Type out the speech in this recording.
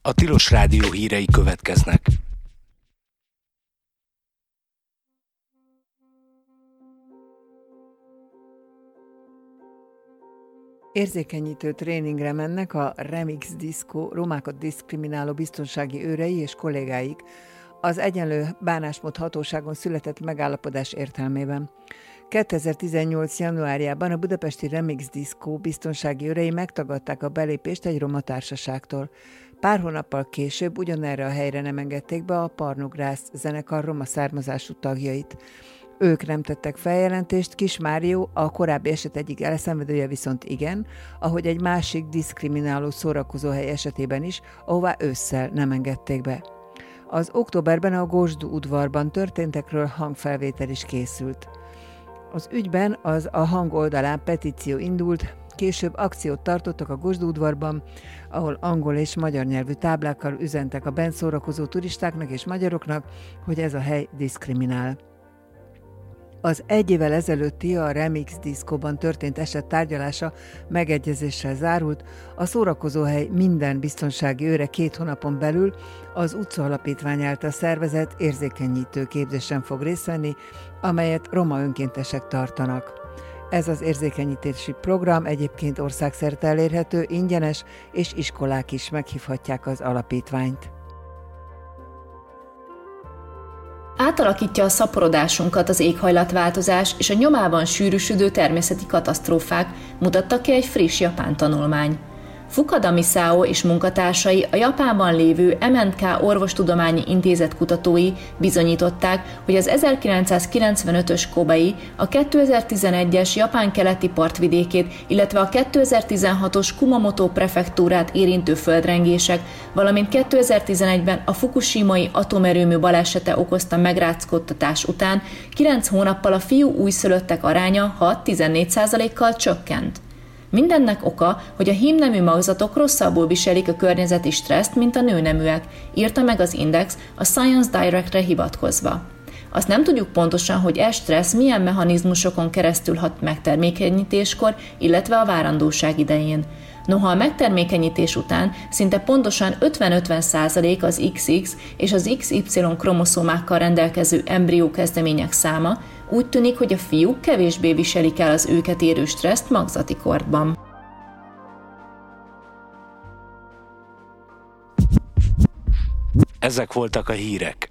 A Tilos Rádió hírei következnek. Érzékenyítő tréningre mennek a Remix Disco romákat diszkrimináló biztonsági őrei és kollégáik az Egyenlő Bánásmód Hatóságon született megállapodás értelmében. 2018. januárjában a budapesti Remix Disco biztonsági őrei megtagadták a belépést egy roma társaságtól. Pár hónappal később ugyanerre a helyre nem engedték be a Parnogrász zenekar roma származású tagjait. Ők nem tettek feljelentést, Kis Márió, a korábbi eset egyik elszenvedője viszont igen, ahogy egy másik diszkrimináló szórakozóhely esetében is, ahová ősszel nem engedték be. Az októberben a Gosdú udvarban történtekről hangfelvétel is készült. Az ügyben a Hang oldalán petíció indult, később akciót tartottak a Gosdú udvarban, ahol angol és magyar nyelvű táblákkal üzentek a bent szórakozó turistáknak és magyaroknak, hogy ez a hely diszkriminál. Az egy évvel ezelőtti a Remix Discoban történt eset tárgyalása megegyezéssel zárult, a szórakozóhely minden biztonsági őre 2 hónapon belül az Utca Alapítvány által szervezett érzékenyítő képzésen fog részt venni, amelyet roma önkéntesek tartanak. Ez az érzékenyítési program egyébként országszerte elérhető, ingyenes, és iskolák is meghívhatják az alapítványt. Átalakítja a szaporodásunkat az éghajlatváltozás és a nyomában sűrűsödő természeti katasztrófák, mutatta ki egy friss japán tanulmány. Fukada Misao és munkatársai, a Japánban lévő MNK Orvostudományi Intézet kutatói bizonyították, hogy az 1995-ös Kobai, a 2011-es Japán keleti partvidékét, illetve a 2016-os Kumamoto prefektúrát érintő földrengések, valamint 2011-ben a fukushimai atomerőmű balesete okozta megrázkódtatás után 9 hónappal a fiú újszülöttek aránya 6-14%-kal csökkent. Mindennek oka, hogy a hímnemű magzatok rosszabbul viselik a környezeti stresszt, mint a nőneműek, írta meg az Index a Science Direct-re hivatkozva. Azt nem tudjuk pontosan, hogy e stressz milyen mechanizmusokon keresztül hat megtermékenyítéskor, illetve a várandóság idején. Noha a megtermékenyítés után szinte pontosan 50-50% az XX és az XY kromoszómákkal rendelkező embriókezdemények száma, úgy tűnik, hogy a fiúk kevésbé viselik el az őket érő stresszt magzati korban. Ezek voltak a hírek.